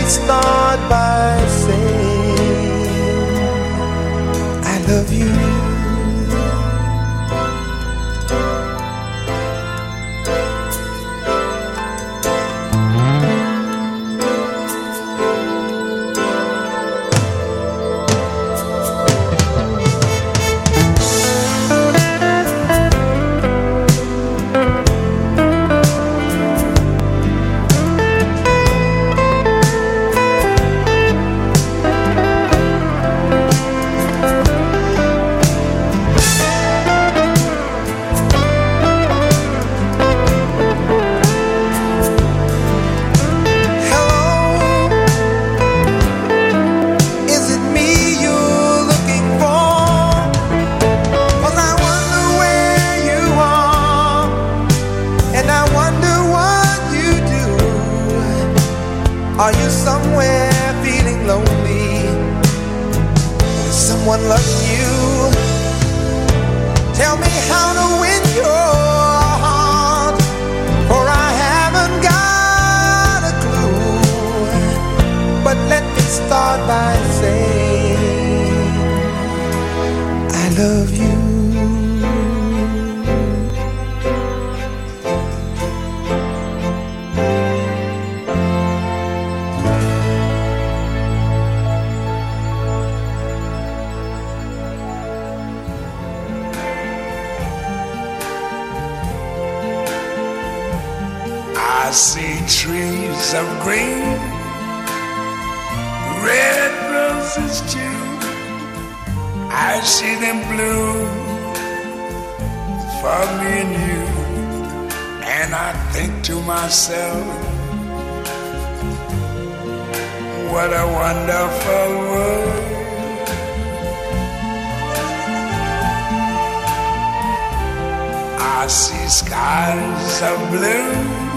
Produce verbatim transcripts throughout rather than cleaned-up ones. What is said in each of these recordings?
start by saying I love you. Are you somewhere feeling lonely? Is someone loving you? Tell me how to win your heart, for I haven't got a clue. But let me start by saying I love you. I see trees of green, red roses too. I see them bloom for me and you. And I think to myself, what a wonderful world. I see skies of blue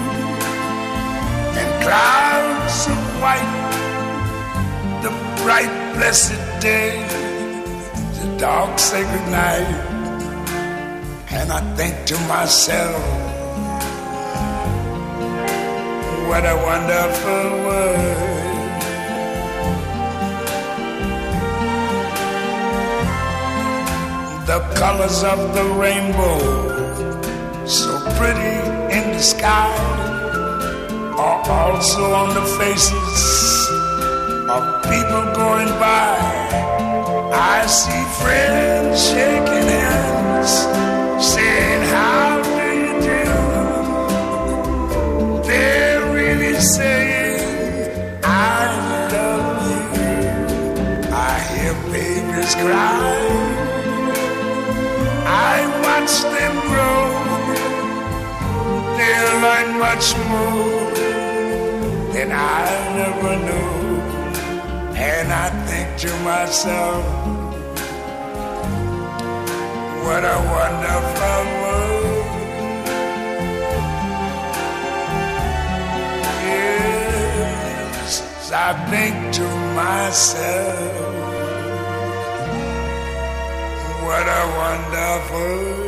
and clouds of white, the bright blessed day, the dark sacred night. And I think to myself, what a wonderful world. The colors of the rainbow, so pretty in the sky, are also on the faces of people going by. I see friends shaking hands, saying, how do you do? They're really saying, I love you. I hear babies cry, I watch them grow. They'll learn much more than I never knew. And I think to myself, what a wonderful world. Yes, I think to myself, what a wonderful world.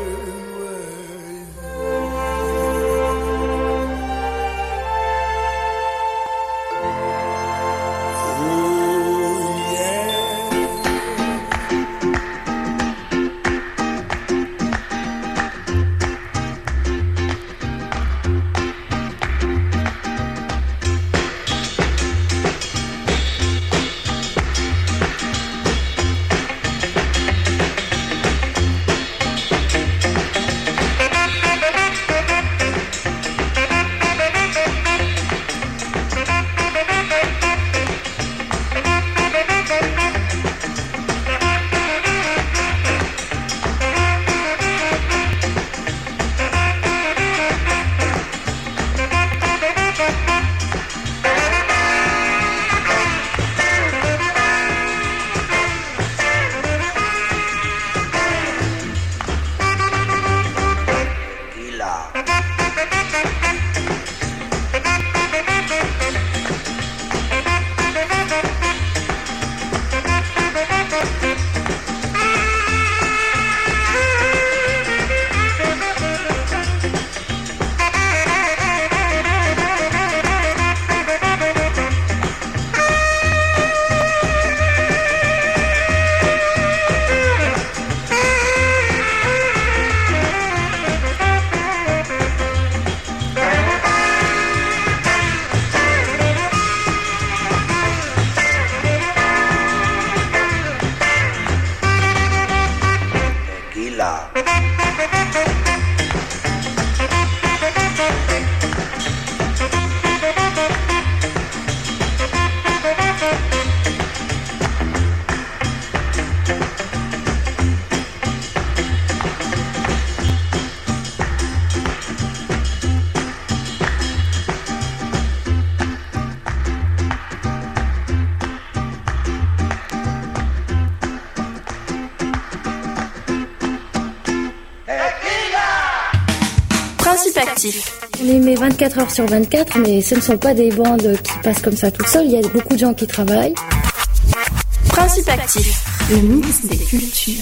Principatif. On émet vingt-quatre heures sur vingt-quatre, mais ce ne sont pas des bandes qui passent comme ça tout seul. Il y a beaucoup de gens qui travaillent. Principatif, le mix des cultures.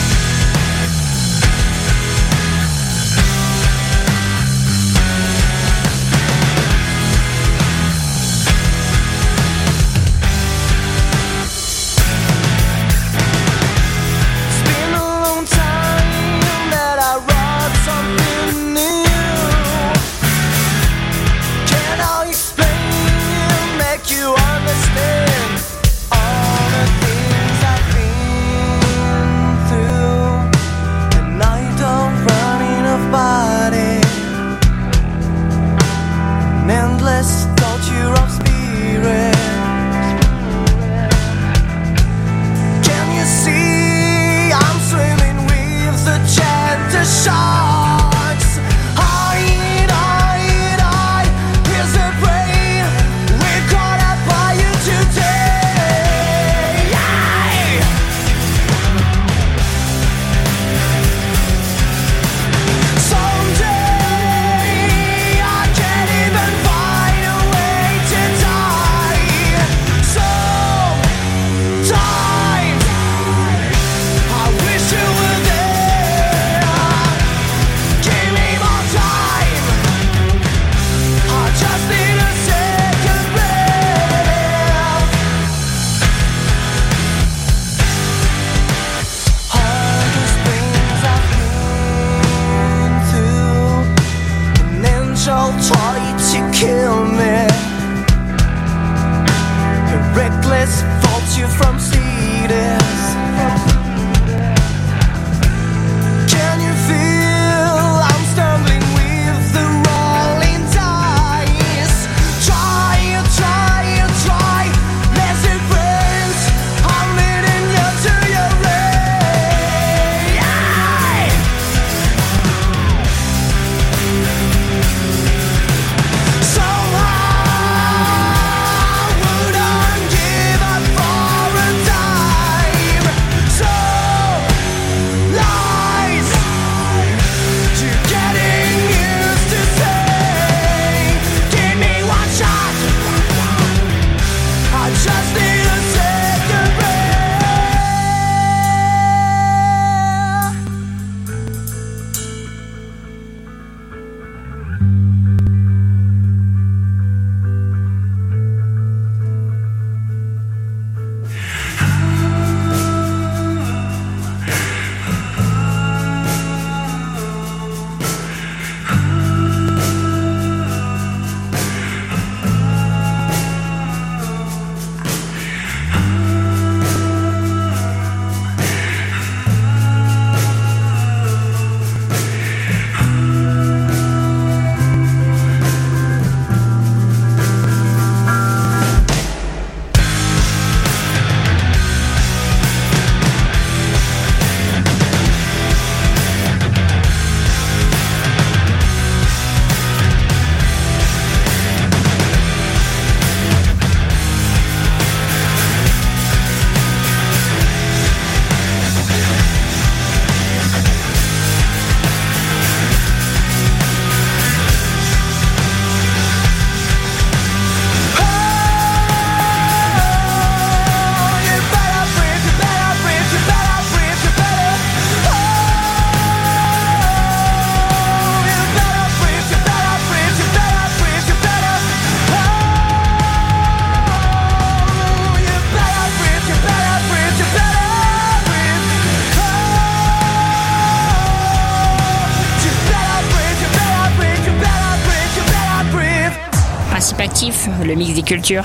Principatif, le mix des cultures.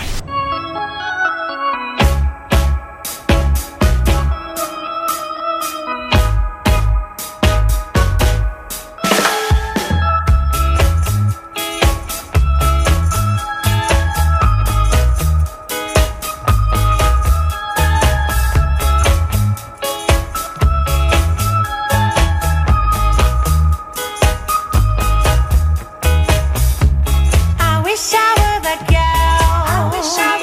I wish I were that girl. I wish I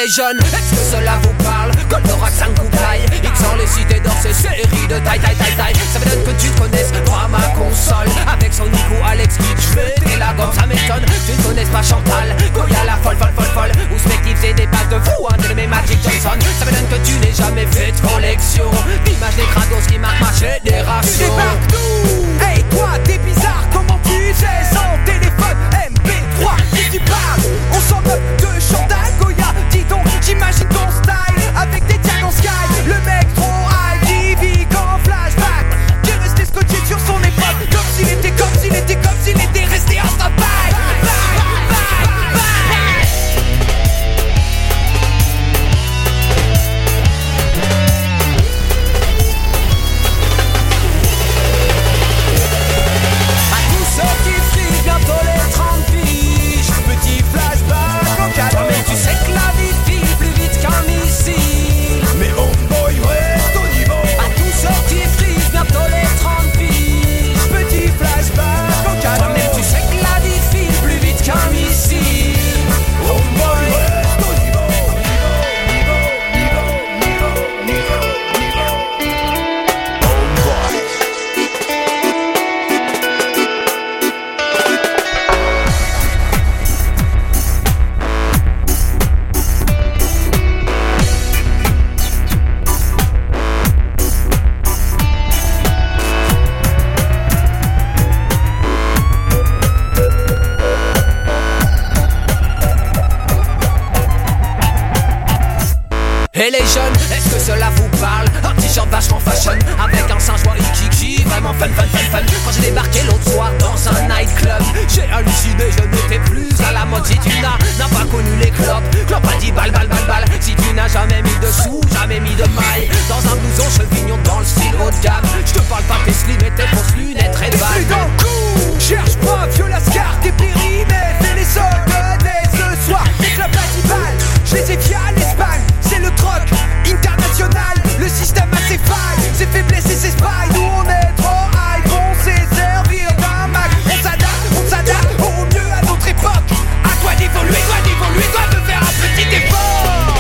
les jeunes, est-ce que cela vous parle? Goldorak, cinq couplailles, X en les cités d'or, ces séries de taille, taille, taille, taille. Ça me donne que tu ne connaisses pas ma console. Avec son Nico, Alex Kidd, je fais la gomme, ça m'étonne. Tu ne connaisses pas Chantal, Goya la folle, folle, folle, folle. Ou Spective, c'est des passes de fou, un de mes Magic Johnson. Ça me donne que tu n'aies jamais fait de collection d'images des crados qui marquent ma génération. Débarque tout. Hey toi, t'es bizarre, comment tu sais? Sans téléphone, M P trois, si tu parles, on s'en moque de Chantal, Goya. Dis donc, j'imagine ton style avec des diamants sky. Le mec trop high, qui vit qu'en flashback, qui est resté scotché sur son époque, comme s'il était, comme s'il était, comme s'il était resté en stand-by. Et les jeunes, est-ce que cela vous parle? Un t-shirt vachement fashion, avec un singe joyeux kiki, vraiment fun, fun, fun, fun. Quand j'ai débarqué l'autre soir dans un nightclub, j'ai halluciné, je n'étais plus à la mode. Si tu n'as, n'as pas connu les clopes, clopes a dit balle, balle, balle, balle. Si tu n'as jamais mis de sous, jamais mis de maille, dans un blouson chevignon dans le style haut de gamme. Je te parle pas tes slim et tes fausses lunettes red ball. Et dans le coup, cherche pas, violace carte, tes périmètres, fais les soldes ce soir, les clubs balle, je les ai via l'Espagne. C'est le troc international, le système a ses failles, ses faiblesses et ses failles. Nous on est trop high, on sait servir d'un Mac. On s'adapte, on s'adapte au mieux à notre époque. À toi d'évoluer, toi d'évoluer, toi de faire un petit effort.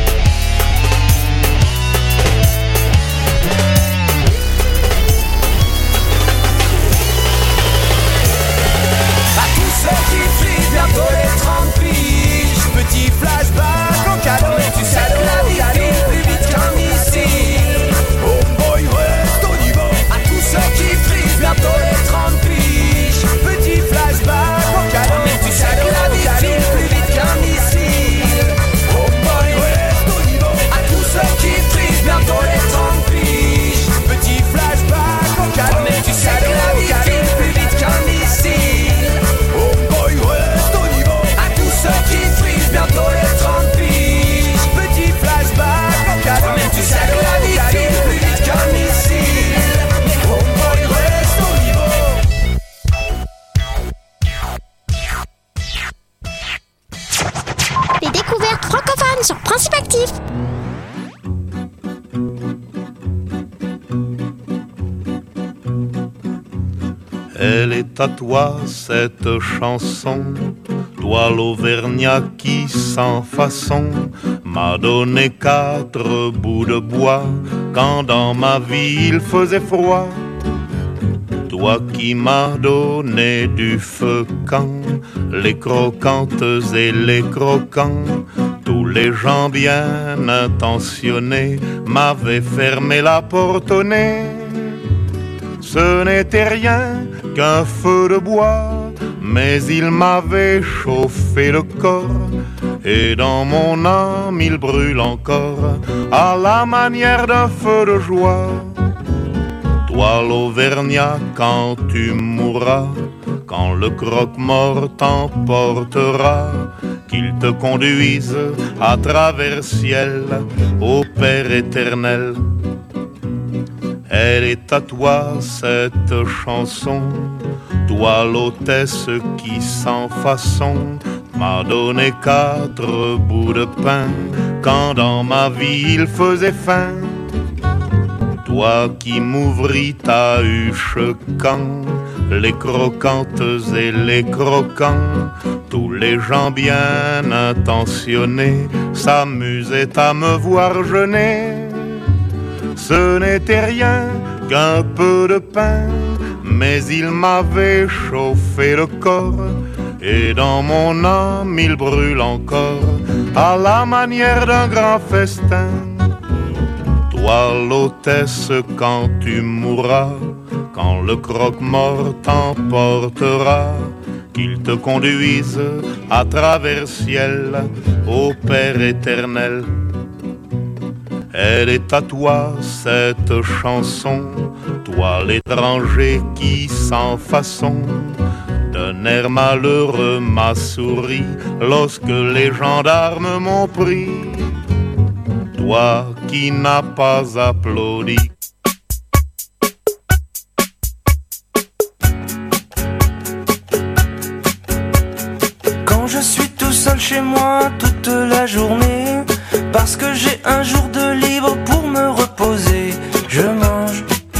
À tous ceux qui frisent bientôt les trente piges, petit flashback en cadeau. Tu sais que la vie file plus vite qu'un missile. Homeboy reste au niveau. À tous ceux qui frisent bientôt les trente piges, petit flashback en cadeau. Mais tu sais que la vie file plus vite qu'un missile. Homeboy reste au niveau. À tous ceux qui frisent bientôt les trente piges, petit flashback en cadeau. Mais tu sais que la vie file plus vite qu'un missile. Homeboy reste au niveau. À tous ceux qui frisent bientôt les trente piges, petit flashback en cadeau. mais tu sais que la vie file plus vite qu'un missile. Homeboy reste au niveau. Les découvertes francophones sur Principe Actif. Elle est à toi cette chanson, toi l'Auvergnat qui sans façon m'a donné quatre bouts de bois quand dans ma vie il faisait froid. Toi qui m'as donné du feu quand les croquantes et les croquants, tous les gens bien intentionnés m'avaient fermé la porte au nez. Ce n'était rien qu'un feu de bois, mais il m'avait chauffé le corps, et dans mon âme il brûle encore à la manière d'un feu de joie. Toi l'Auvergnat, quand tu mourras, quand le croque-mort t'emportera, qu'il te conduise à travers ciel au Père éternel. Elle est à toi cette chanson, toi l'hôtesse qui sans façon m'a donné quatre bouts de pain quand dans ma vie il faisait faim. Toi qui m'ouvris ta huche quand les croquantes et les croquants, tous les gens bien intentionnés s'amusaient à me voir jeûner. Ce n'était rien qu'un peu de pain, mais il m'avait chauffé le corps, et dans mon âme il brûle encore, à la manière d'un grand festin. Toi l'hôtesse, quand tu mourras, quand le croque-mort t'emportera, qu'il te conduise à travers ciel au Père éternel. Elle est à toi cette chanson, toi l'étranger qui sans façon d'un air malheureux m'a souri lorsque les gendarmes m'ont pris. Toi qui n'as pas applaudi. Quand je suis tout seul chez moi toute la journée, parce que j'ai un jour de libre pour me reposer, je mange,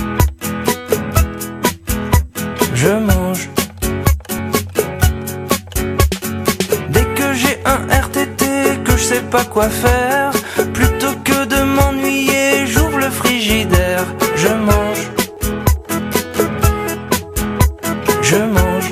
je mange. Dès que j'ai un R T T que je sais pas quoi faire, plutôt que de m'ennuyer, j'ouvre le frigidaire, je mange, je mange.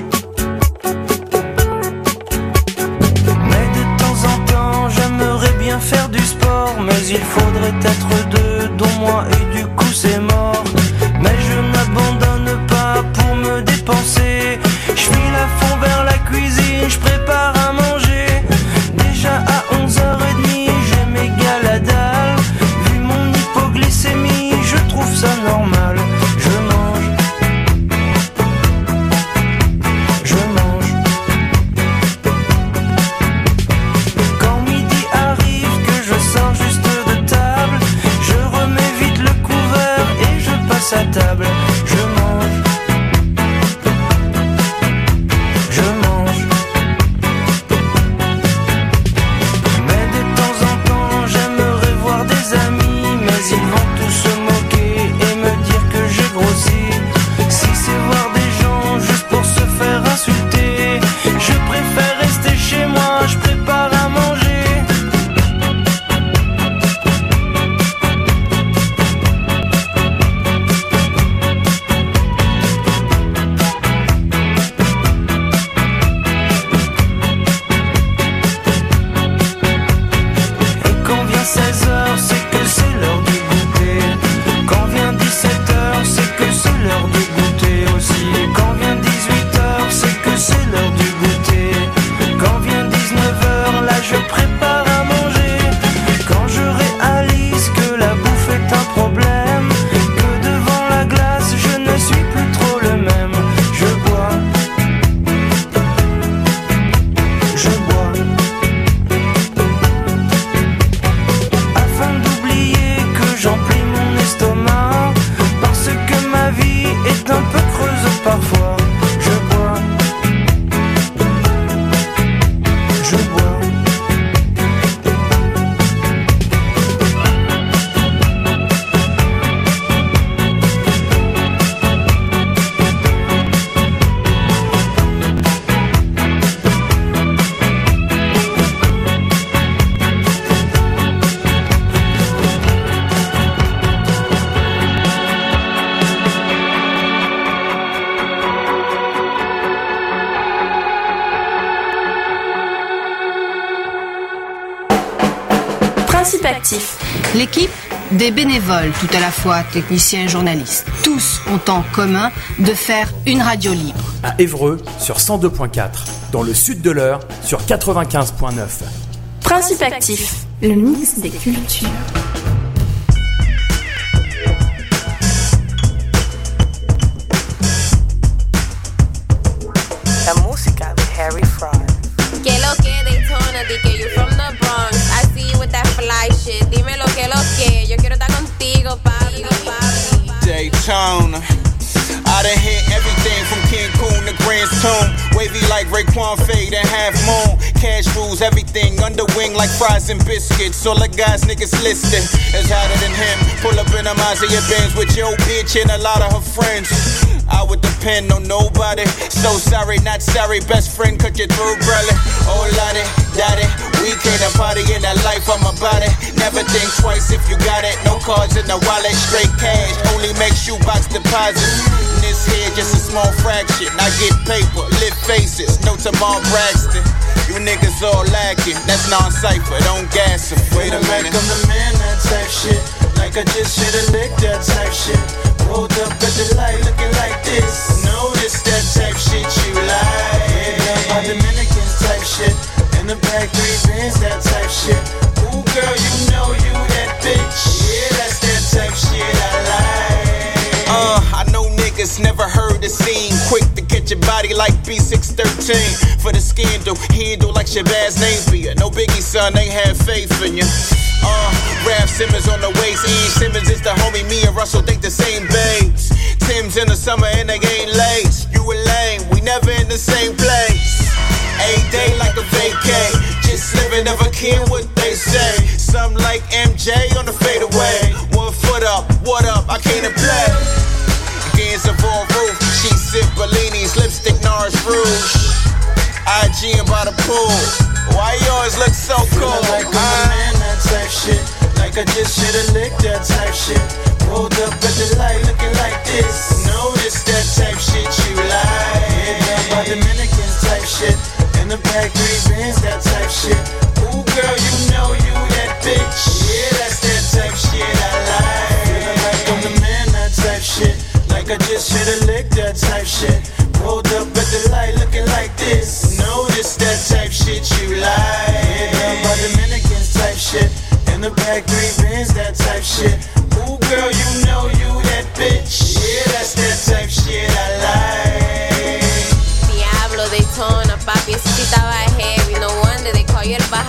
Mais de temps en temps, j'aimerais bien faire du sport, mais il faudrait être deux, dont moi, et du coup c'est mort. Mais je n'abandonne pas pour me dépenser, je file à fond vers la cuisine, je prépare à manger. Déjà à onze heures trente, j'ai méga la dalle, vu mon hypoglycémie, je trouve ça normal. Je mange, je mange. Quand midi arrive, que je sors juste de table, je remets vite le couvert et je passe à table. Je mange, je mange. Mais de temps en temps, j'aimerais voir des amis, mais ils vont tous se moquer et me dire que j'ai grossi. Si c'est voir des gens juste pour se faire insulter, je préfère rester chez moi, je prépare à manger. Et quand vient seize heures, c'est que c'est l'heure du goûter. Quand vient dix-sept heures, c'est que c'est l'heure du goûter aussi. Quand vient dix-huit heures, c'est que c'est l'heure du goûter. Quand vient dix-neuf heures, là je prépare à manger. Quand je réalise que la bouffe est un problème, que devant la glace je ne suis plus trop le même, je bois, je bois. Afin d'oublier que j'emplis mon estomac, parce que ma vie est un peu creuse parfois, je bois, je bois. Principe actif. L'équipe, des bénévoles, tout à la fois techniciens et journalistes. Tous ont en commun de faire une radio libre. À Évreux sur cent deux point quatre, dans le sud de l'Eure sur quatre-vingt-quinze point neuf. Principe actif. Le mix des cultures. La música de Harry Fraud. Que lo que Daytona, di que you from the Bronx. I see you with that fly shit. Dime lo que lo que. Yo quiero estar contigo, papi. Daytona. I done hit everything from Cancun to Grand's Tomb. Wavy like Raekwon Fade and Half Moon. Cash rules everything, under wing like fries and biscuits. All the guys niggas listed is hotter than him. Pull up in a Mazda Benz with your bitch and a lot of her friends. I would depend on nobody. So sorry, not sorry. Best friend cut you through, brother. Oh, lottie, daddy. We came to party in that life, I'm about it. Never think twice if you got it. No cards in the wallet, straight cash. Only make shoebox deposits. This here just a small fraction. I get paper, lit faces. No Tamar Braxton. You niggas all lacking. That's non-cypher, don't gas em. Wait a minute. I'm the man, that type shit. Like I just should've licked that type shit. Rolled up at the light looking like this. Notice that type shit you like. Yeah, my Dominicans type shit. In the back, three bands, that type shit. Ooh, girl, you know you that bitch. Yeah, that's that type shit I like. Uh, I know niggas never heard the scene. Quick to catch your body like B six thirteen. For the scandal, handle like Shabazz Napier. No Biggie, son, they have faith in you. Uh, Rap Simmons on the waist. E. Simmons is the homie. Me and Russell think the same babes. Tim's in the summer and they ain't late. You a lame, we never in the same place. A day like a vacay. Just living, never care what they say. Some like M J on the fadeaway. One foot up, what up? I came to play. Against the full roof. She sip Bellinis, lipstick Nars Rouge. I G and by the pool. Why yours look so cool? Like I'm the man, that type shit. Like I just should've licked that type shit. Rolled up at the light looking like this. Notice that type shit you like. Yeah, my Dominicans type shit. In the back, three bands, that type shit. Ooh, girl, you know you that bitch. Yeah, that's that type shit I like. Feeling like I'm the man, that type shit. Like I just should've licked that type shit. Rolled up at the light looking like this. Notice that type shit you like. Yeah, my Dominicans type shit. In the back, three bands, that type shit. Ooh, girl, you know you that bitch. Yeah, that's that type shit I like. Diablo, Daytona, papi, ese sí estaba heavy. No wonder they call you el